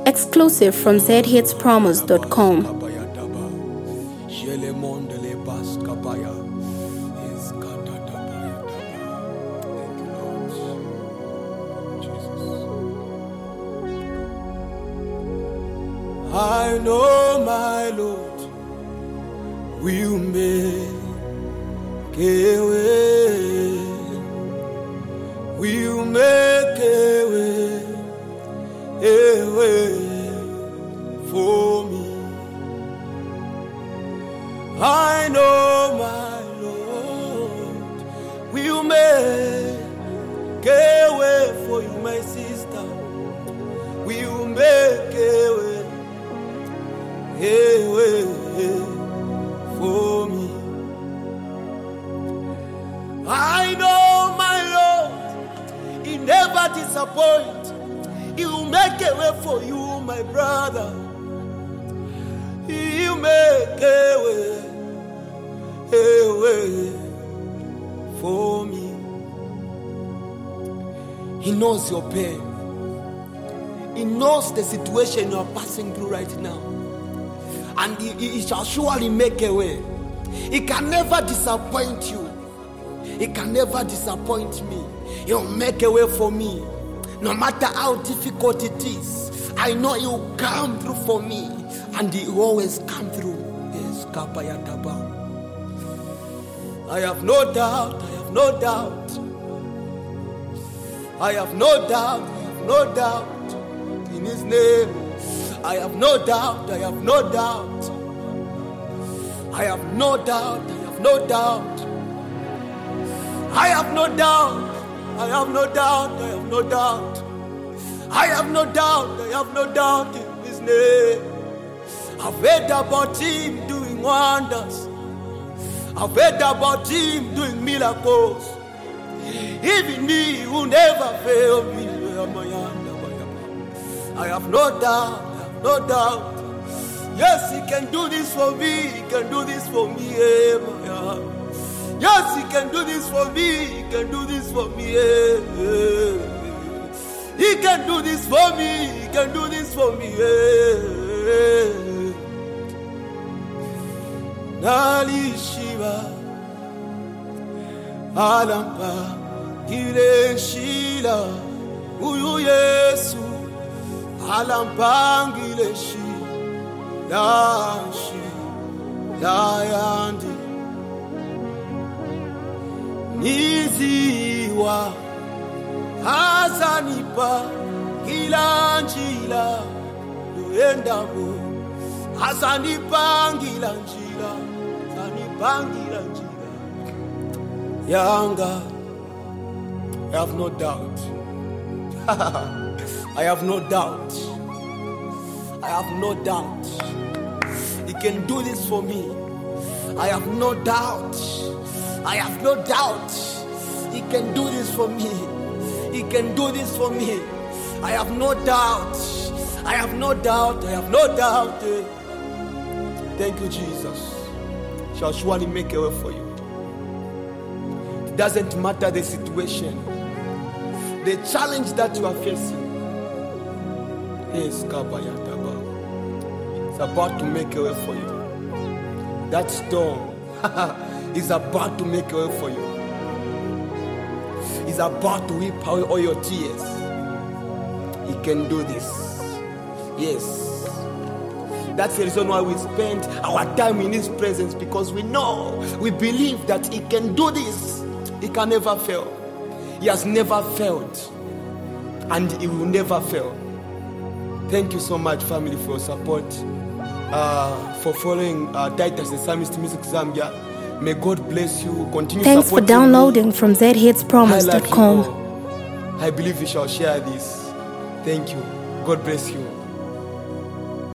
Exclusive from zhitspromos.com. I know my Lord will make a way, will make a way for me. I know my Lord will make a way for you, my sister, will make a way for me. I know my Lord, He never disappoints. He will make a way for you, my brother. He will make a way for me. He knows your pain. He knows the situation you are passing through right now. And he shall surely make a way. He can never disappoint you. He can never disappoint me. He'll make a way for me. No matter how difficult it is, I know He will come through for me. And He will always come through. Yes, I have no doubt, I have no doubt. I have no doubt, I have no doubt in His name. I have no doubt, I have no doubt. I have no doubt, I have no doubt. I have no doubt, I have no doubt, I have no doubt. I have no doubt, I have no doubt in His name. I've heard about Him doing wonders. I've heard about Him doing miracles. Even He will never fail me. I have no doubt. No doubt. Yes, He can do this for me. He can do this for me. Yes, He can do this for me. He can do this for me. He can do this for me. He can do this for me. Nali Shiva Alampa Gile Shila Uyu Yesu Alampangile shi la yandi niziwa hasanipa kila njila luendabo hasanipa ngila njila sanipangila njila yanga. I have no doubt. I have no doubt. I have no doubt. He can do this for me. I have no doubt. I have no doubt. He can do this for me. He can do this for me. I have no doubt. I have no doubt. I have no doubt. Thank you, Jesus. Shall surely make a way for you. It doesn't matter the situation, the challenge that you are facing. Yes, Kabayataba. It's about to make a way for you. That storm is about to make a way for you. It's about to wipe away all your tears. He can do this. Yes. That's the reason why we spend our time in His presence, because we know, we believe that He can do this. He can never fail. He has never failed. And He will never fail. Thank you so much, family, for your support, for following Titus the Psalmist Music Zambia. May God bless you. Continue. Thanks for downloading from zhitspromos.com. I believe you shall share this. Thank you. God bless you.